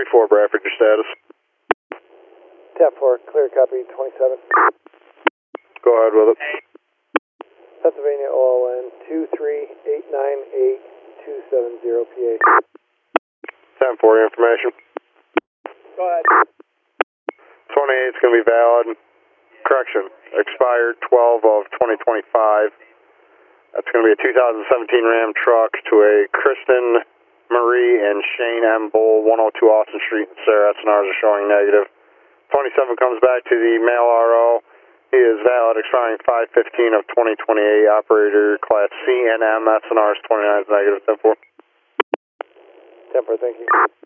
3-4 Bradford, your status. Tap 4, clear copy 27. Go ahead with it. Pennsylvania OLN 23898-270 PA. 10-4, your information. Go ahead. 28 is going to be valid. Correction, expired 12 of 2025. That's going to be a 2017 Ram truck to a Kristen Marie and Shane M. Bull, 102 Austin Street in Sarah. SNRs are showing negative. 27 comes back to the mail RO. He is valid, expiring 5/15 of 2028. Operator class CNM, SNRs 29 is negative. 10-4. 10-4, thank you.